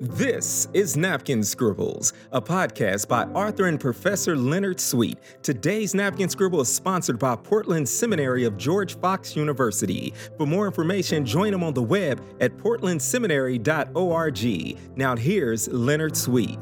This is Napkin Scribbles, a podcast by Arthur and Professor Leonard Sweet. Today's Napkin Scribble is sponsored by Portland Seminary of George Fox University. For more information, join them on the web at portlandseminary.org. Now here's Leonard Sweet.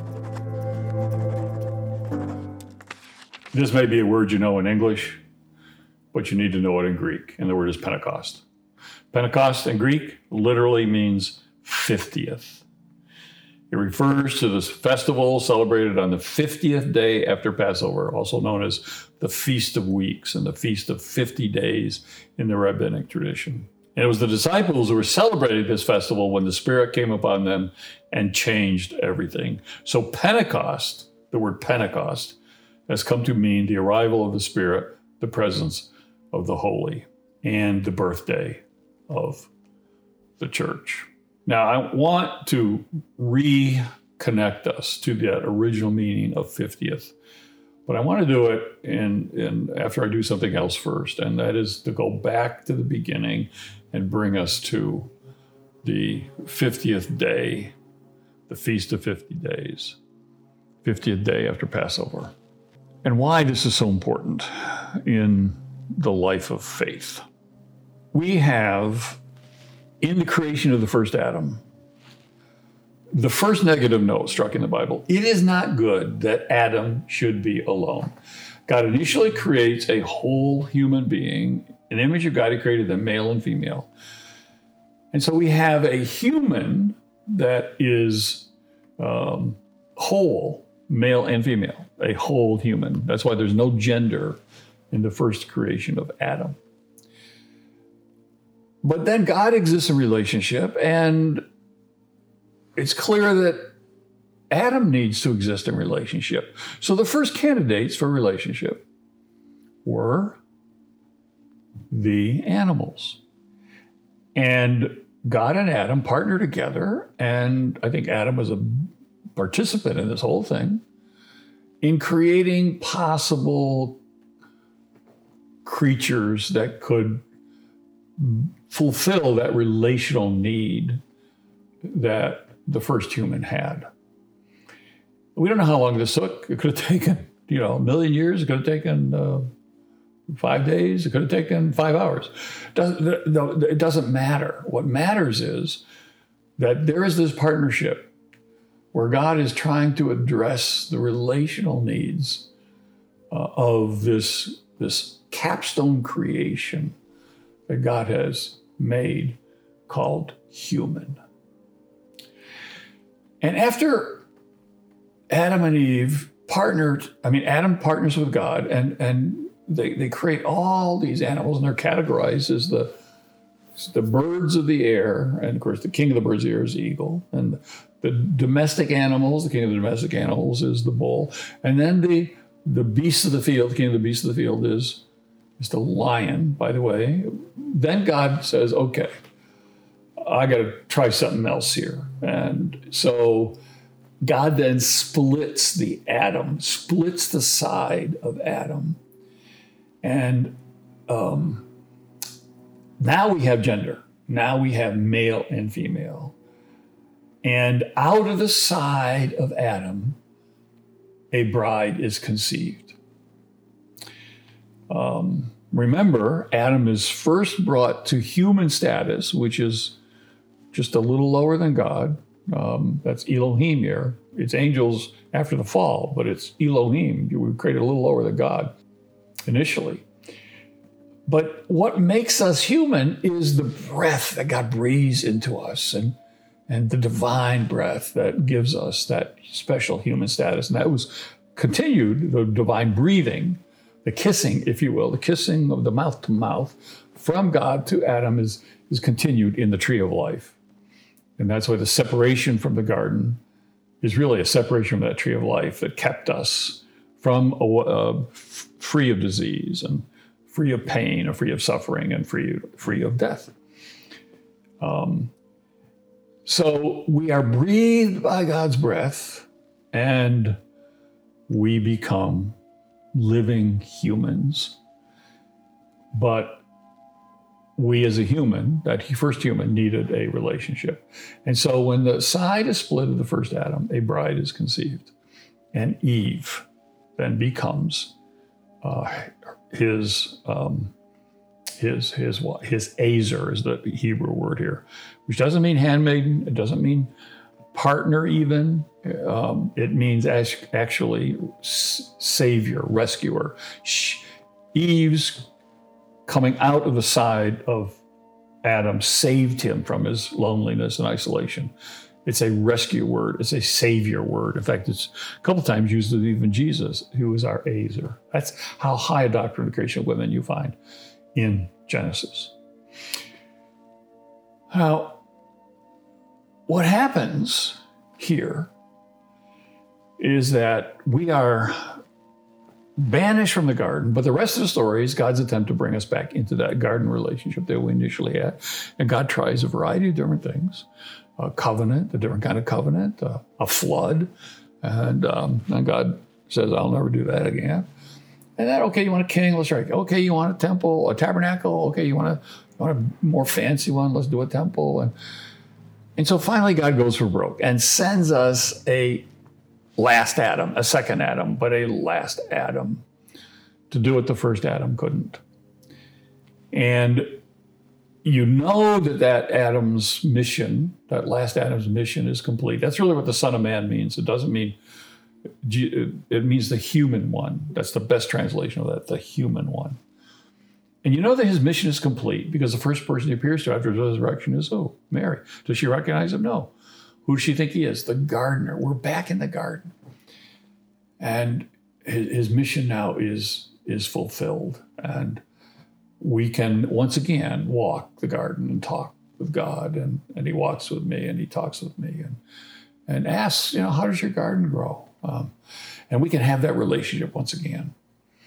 This may be a word you know in English, but you need to know it in Greek, and the word is Pentecost. Pentecost in Greek literally means 50th. It refers to this festival celebrated on the 50th day after Passover, also known as the Feast of Weeks and the Feast of 50 Days in the rabbinic tradition. And it was the disciples who were celebrating this festival when the Spirit came upon them and changed everything. So Pentecost, the word Pentecost, has come to mean the arrival of the Spirit, the presence of the Holy, and the birthday of the church. Now, I want to reconnect us to that original meaning of 50th, but I want to do it in after I do something else first, and that is to go back to the beginning and bring us to the 50th day, the Feast of 50 Days, 50th day after Passover, and why this is so important in the life of faith. We have, in the creation of the first Adam, the first negative note struck in the Bible: it is not good that Adam should be alone. God initially creates a whole human being. In the image of God, he created them male and female. And so we have a human that is whole, male and female, a whole human. That's why there's no gender in the first creation of Adam. But then God exists in relationship, and it's clear that Adam needs to exist in relationship. So the first candidates for relationship were the animals. And God and Adam partnered together, and I think Adam was a participant in this whole thing, in creating possible creatures that could fulfill that relational need that the first human had. We don't know how long this took. It could have taken, a million years. It could have taken 5 days. It could have taken 5 hours. It doesn't matter. What matters is that there is this partnership where God is trying to address the relational needs of this capstone creation that God has made called human. And after Adam and Eve partnered, Adam partners with God, and they create all these animals, and they're categorized as the birds of the air, and of course the king of the birds of the air is the eagle, and the domestic animals, the king of the domestic animals is the bull, and then the beasts of the field, the king of the beasts of the field is the lion, by the way. Then God says, okay, I got to try something else here. And so God then splits the side of Adam. And now we have gender. Now we have male and female. And out of the side of Adam, a bride is conceived. Remember, Adam is first brought to human status, which is just a little lower than God. That's Elohim here. It's angels after the fall, but it's Elohim. We were created a little lower than God initially. But what makes us human is the breath that God breathes into us, and the divine breath that gives us that special human status. And that was continued, the divine breathing, the kissing, if you will, the kissing of the mouth to mouth from God to Adam is continued in the tree of life. And that's why the separation from the garden is really a separation from that tree of life that kept us from free of disease and free of pain and free of suffering and free of death. So we are breathed by God's breath, and we become living humans. But we as a human, that first human, needed a relationship. And so when the side is split of the first Adam, a bride is conceived. And Eve then becomes his Azer is the Hebrew word here, which doesn't mean handmaiden. It doesn't mean partner even. It means actually savior, rescuer. Eve's coming out of the side of Adam saved him from his loneliness and isolation. It's a rescue word. It's a savior word. In fact, it's a couple times used of even Jesus, who is our Azer. That's how high a doctrine of the creation of women you find in Genesis. Now, what happens here is that we are banished from the garden, but the rest of the story is God's attempt to bring us back into that garden relationship that we initially had. And God tries a variety of different things. A covenant, a different kind of covenant, a flood. And God says, I'll never do that again. And then, okay, you want a king? Let's try. Okay, you want a temple, a tabernacle? Okay, you want a more fancy one? Let's do a temple. And so finally God goes for broke and sends us a last Adam, a second Adam, but a last Adam to do what the first Adam couldn't. And you know that Adam's mission, that last Adam's mission is complete. That's really what the Son of Man means. It doesn't mean, it means the human one. That's the best translation of that, the human one. And you know that his mission is complete because the first person he appears to after his resurrection is who? Mary. Does she recognize him? No. Who does she think he is? The gardener. We're back in the garden. And his mission now is fulfilled. And we can once again walk the garden and talk with God. And he walks with me and he talks with me and asks, how does your garden grow? And we can have that relationship once again.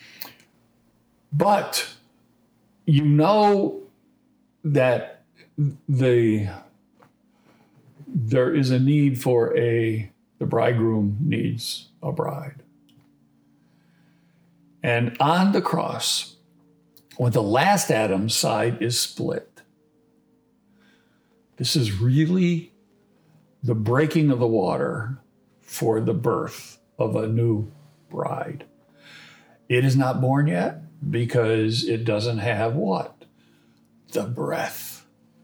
But you know that there is a need for the bridegroom needs a bride. And on the cross, when the last Adam's side is split, this is really the breaking of the water for the birth of a new bride. It is not born yet because it doesn't have what? The breath.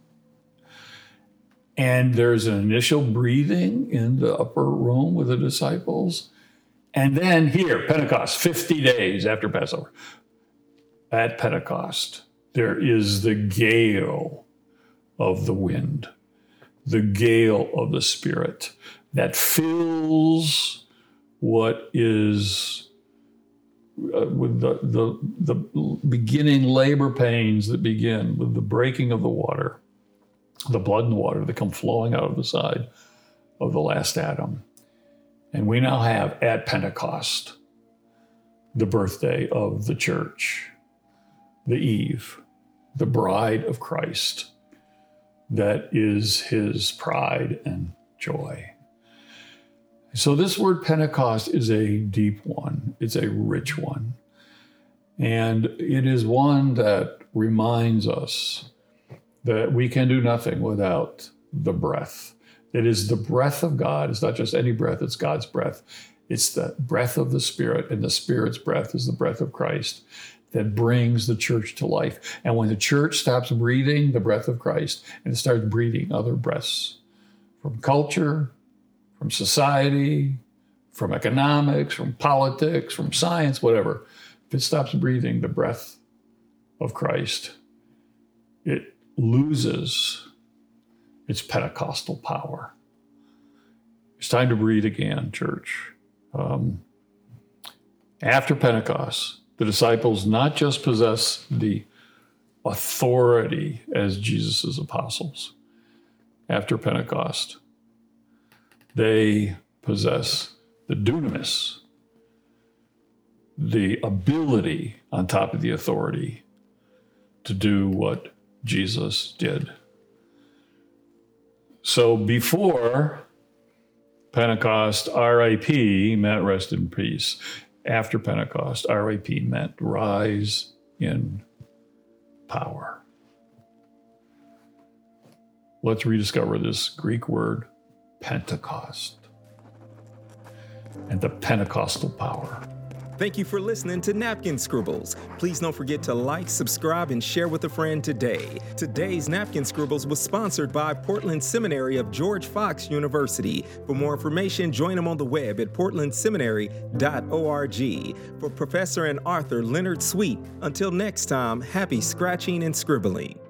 And there's an initial breathing in the upper room with the disciples. And then here, Pentecost, 50 days after Passover. At Pentecost, there is the gale of the wind, the gale of the Spirit that fills what is with the beginning labor pains that begin with the breaking of the water, the blood and the water that come flowing out of the side of the last Adam. And we now have at Pentecost the birthday of the church, the Eve, the bride of Christ, that is his pride and joy. So this word Pentecost is a deep one. It's a rich one. And it is one that reminds us that we can do nothing without the breath. It is the breath of God. It's not just any breath, it's God's breath. It's the breath of the Spirit, and the Spirit's breath is the breath of Christ that brings the church to life. And when the church stops breathing the breath of Christ and it starts breathing other breaths from culture, from society, from economics, from politics, from science, whatever, if it stops breathing the breath of Christ, it loses its Pentecostal power. It's time to breathe again, church. After Pentecost, the disciples not just possess the authority as Jesus' apostles. After Pentecost, they possess the dunamis, the ability on top of the authority to do what Jesus did. So before Pentecost, R.I.P. meant rest in peace. After Pentecost, R.I.P. meant rise in power. let's rediscover this Greek word, Pentecost, and the Pentecostal power. Thank you for listening to Napkin Scribbles. Please don't forget to like, subscribe, and share with a friend today. Today's Napkin Scribbles was sponsored by Portland Seminary of George Fox University. For more information, join them on the web at portlandseminary.org. For Professor and author Leonard Sweet, until next time, happy scratching and scribbling.